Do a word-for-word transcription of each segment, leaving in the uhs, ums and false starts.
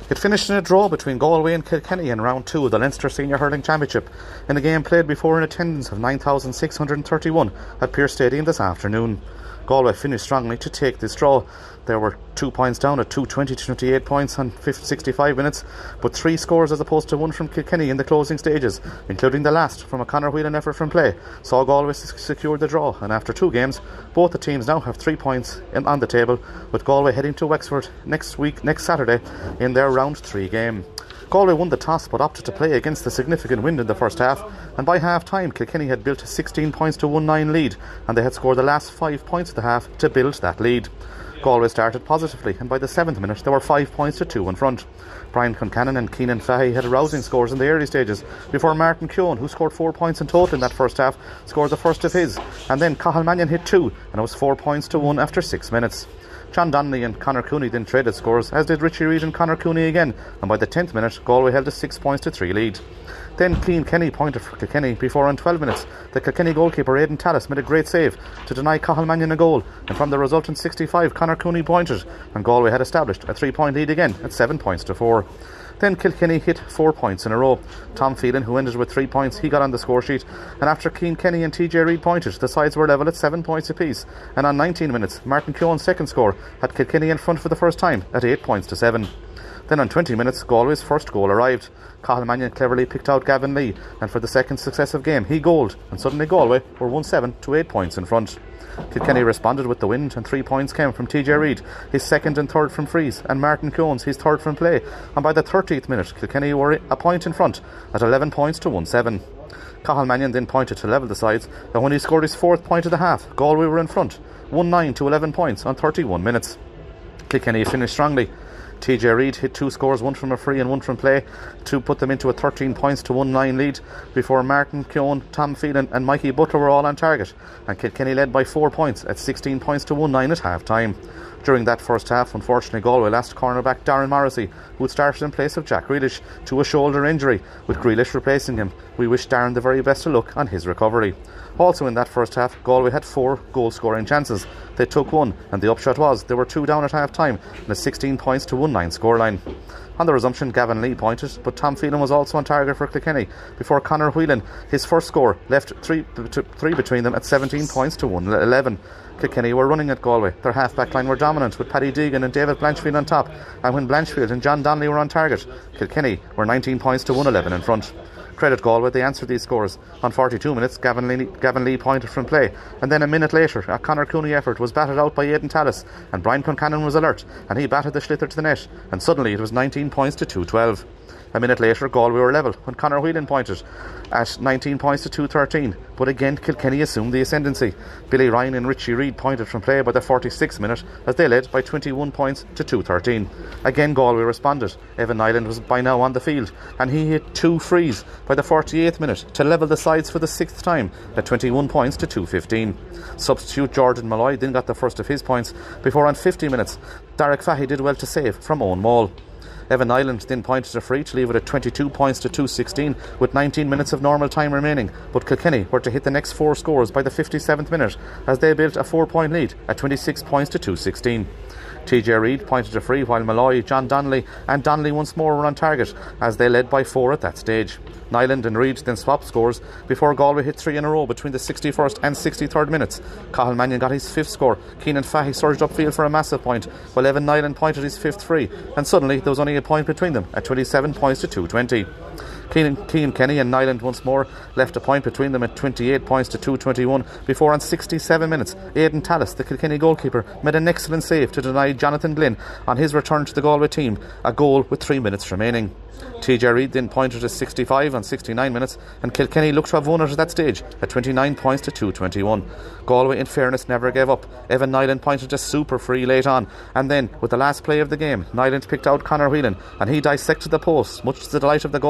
It finished in a draw between Galway and Kilkenny in round two of the Leinster Senior Hurling Championship, in a game played before an attendance of nine thousand six hundred thirty-one at Pearse Stadium this afternoon. Galway finished strongly to take this draw. There were two points down at two twenty to twenty-eight points on sixty-five minutes, but three scores as opposed to one from Kilkenny in the closing stages, including the last from a Conor Whelan effort from play, saw Galway secure the draw. And after two games, both the teams now have three points in, on the table, with Galway heading to Wexford next week, next Saturday, in their round three game. Galway won the toss but opted to play against the significant wind in the first half, and by half time Kilkenny had built a sixteen points to one nine lead, and they had scored the last five points of the half to build that lead. Galway started positively, and by the seventh minute they were five points to two in front. Brian Concannon and Keenan Fahey had rousing scores in the early stages before Martin Keown, who scored four points in total in that first half, scored the first of his, and then Cathal Mannion hit two, and it was four points to one after six minutes. John Donnelly and Conor Cooney then traded scores, as did Richie Reid and Conor Cooney again, and by the tenth minute Galway held a six points to three lead. Then Cian Kenny pointed for Kilkenny before on twelve minutes the Kilkenny goalkeeper Aidan Tallis made a great save to deny Cathal Mannion a goal, and from the resultant sixty-five Conor Cooney pointed, and Galway had established a three point lead again at seven points to four. Then Kilkenny hit four points in a row. Tom Phelan, who ended with three points, he got on the score sheet, and after Cian Kenny and T J Reid pointed, the sides were level at seven points apiece, and on nineteen minutes Martin Keown's second score had Kilkenny in front for the first time at eight points to seven. Then on twenty minutes Galway's first goal arrived. Cathal Mannion cleverly picked out Gavin Lee, and for the second successive game he goaled, and suddenly Galway were one seven to eight points in front. Kilkenny responded with the wind, and three points came from T J Reid, his second and third from frees, and Martin Keown's his third from play, and by the thirtieth minute Kilkenny were a point in front at eleven points to one seven. Cathal Mannion then pointed to level the sides, and when he scored his fourth point of the half, Galway were in front, one nine to eleven points on thirty-one minutes. Kilkenny finished strongly. T J Reid hit two scores, one from a free and one from play, to put them into a thirteen points to one nine lead, before Martin Keown, Tom Phelan and Mikey Butler were all on target, and Kilkenny led by four points at sixteen points to one nine at half time. During that first half, unfortunately, Galway lost cornerback Darren Morrissey, who had started in place of Jack Grealish, to a shoulder injury, with Grealish replacing him. We wish Darren the very best of luck on his recovery. Also in that first half, Galway had four goal-scoring chances. They took one, and the upshot was they were two down at half-time in a sixteen points to one nine scoreline. On the resumption, Gavin Lee pointed, but Tom Phelan was also on target for Kilkenny, before Conor Whelan, his first score, left three, three between them at seventeen points to one eleven. Kilkenny were running at Galway. Their half-back line were dominant, with Paddy Deegan and David Blanchfield on top, and when Blanchfield and John Donnelly were on target, Kilkenny were nineteen points to one eleven in front. Credit Galway, they answered these scores. On forty-two minutes, Gavin Lee, Gavin Lee pointed from play, and then a minute later a Conor Cooney effort was batted out by Aidan Tallis, and Brian Concannon was alert, and he batted the slither to the net, and suddenly it was nineteen points to two twelve. A minute later, Galway were level when Conor Whelan pointed at nineteen points to two thirteen, but again Kilkenny assumed the ascendancy. Billy Ryan and Richie Reid pointed from play by the forty-sixth minute, as they led by twenty-one points to two thirteen. Again Galway responded. Evan Nyland was by now on the field, and he hit two frees by the forty-eighth minute to level the sides for the sixth time at twenty-one points to two fifteen. Substitute Jordan Malloy then got the first of his points, before on fifty minutes Derek Fahey did well to save from Owen Mall. Evan Nyland then pointed a free to leave it at twenty-two points to two sixteen with nineteen minutes of normal time remaining, but Kilkenny were to hit the next four scores by the fifty-seventh minute, as they built a four point lead at twenty-six points to two sixteen. T J Reid pointed a free, while Malloy, John Donnelly and Donnelly once more were on target, as they led by four at that stage. Nyland and Reid then swapped scores before Galway hit three in a row between the sixty-first and sixty-third minutes. Cathal Mannion got his fifth score. Keenan Fahey surged upfield for a massive point, while Evan Nyland pointed his fifth free, and suddenly there was only a point between them at twenty-seven points to two twenty. Cian Kenny and Nyland once more left a point between them at twenty-eight points to two twenty-one, before on sixty-seven minutes Aidan Tallis, the Kilkenny goalkeeper, made an excellent save to deny Jonathan Glynn on his return to the Galway team a goal with three minutes remaining. T J Reid then pointed to sixty-five on sixty-nine minutes, and Kilkenny looked to have won it at that stage at twenty-nine points to two twenty-one. Galway, in fairness, never gave up. Evan Nyland pointed a super free late on, and then with the last play of the game, Nyland picked out Conor Whelan, and he dissected the post, much to the delight of the Galway crowd,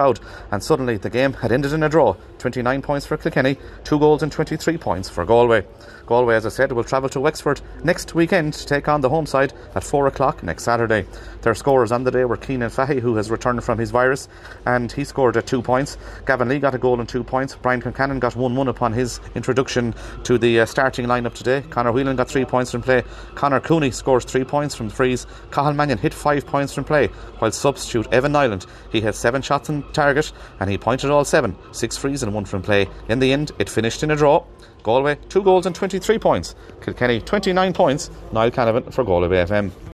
crowd, and suddenly the game had ended in a draw. twenty-nine points for Kilkenny, two goals and twenty-three points for Galway. Galway, as I said, will travel to Wexford next weekend to take on the home side at four o'clock next Saturday. Their scorers on the day were Keenan Fahy, who has returned from his virus, and he scored at two points. Gavin Lee got a goal and two points. Brian Concannon got one one upon his introduction to the uh, starting lineup today. Conor Whelan got three points from play. Conor Cooney scores three points from frees. Cathal Mannion hit five points from play, while substitute Evan Nyland, he had seven shots on target and he pointed all seven, six frees and one from play. In the end, it finished in a draw. Galway, two goals and twenty-three points. Kilkenny, twenty-nine points. Niall Canavan for Galway Bay F M.